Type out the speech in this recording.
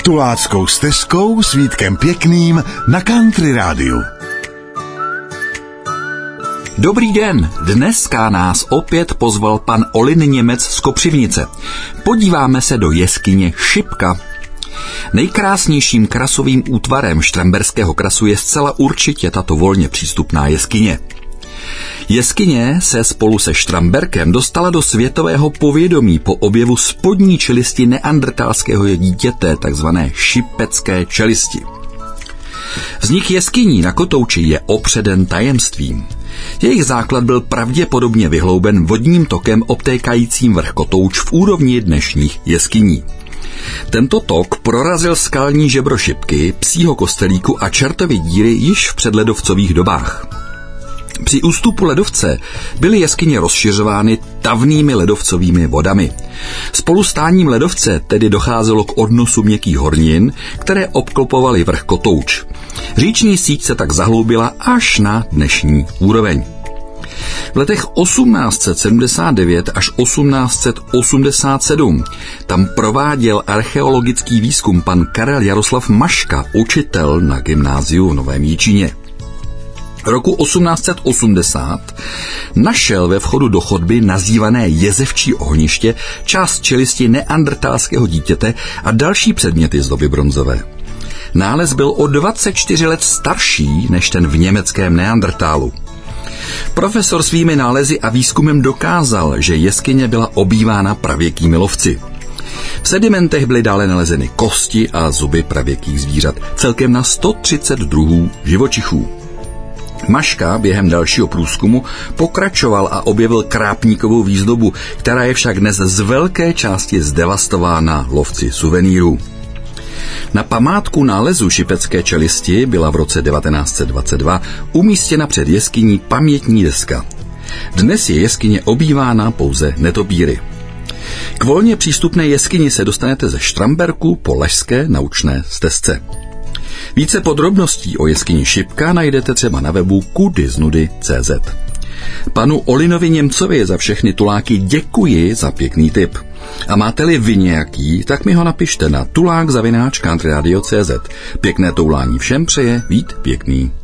Tuláckou stezkou s Vítkem Pěkným na Country rádiu. Dobrý den, dneska nás opět pozval pan Olin Němec z Kopřivnice. Podíváme se do jeskyně Šipka. Nejkrásnějším krasovým útvarem štramberského krasu je zcela určitě tato volně přístupná jeskyně. Jeskyně se spolu se Štramberkem dostala do světového povědomí po objevu spodní čelisti neandertalského dítěte, takzvané šipecké čelisti. Vznik jeskyní na Kotouči je opředen tajemstvím. Jejich základ byl pravděpodobně vyhlouben vodním tokem obtékajícím vrch Kotouč v úrovni dnešních jeskyní. Tento tok prorazil skalní žebro Šipky, Psího kostelíku a Čertovy díry již v předledovcových dobách. Při ústupu ledovce byly jeskyně rozšiřovány tavnými ledovcovými vodami. Spolu stáním ledovce tedy docházelo k odnosu měkkých hornin, které obklopovaly vrch Kotouč. Říční síť se tak zahloubila až na dnešní úroveň. V letech 1879 až 1887 tam prováděl archeologický výzkum pan Karel Jaroslav Maška, učitel na gymnáziu v Novém Jičíně. Roku 1880 našel ve vchodu do chodby nazývané Jezevčí ohniště část čelisti neandertalského dítěte a další předměty z doby bronzové. Nález byl o 24 let starší než ten v německém Neandertálu. Profesor svými nálezy a výzkumem dokázal, že jeskyně byla obývána pravěkými lovci. V sedimentech byly dále nalezeny kosti a zuby pravěkých zvířat, celkem na 130 druhů živočichů. Maška během dalšího průzkumu pokračoval a objevil krápníkovou výzdobu, která je však dnes z velké části zdevastována lovci suvenýrů. Na památku nálezu šipecké čelisti byla v roce 1922 umístěna před jeskyní pamětní deska. Dnes je jeskyně obývána pouze netopýry. K volně přístupné jeskyni se dostanete ze Štramberku po Lašské naučné stezce. Více podrobností o jeskyni Šipka najdete třeba na webu kudyznudy.cz. Panu Olinovi Němcovi za všechny tuláky děkuji za pěkný tip. A máte-li vy nějaký, tak mi ho napište na tulák@countryradio.cz. Pěkné toulání všem přeje Vít Pěkný.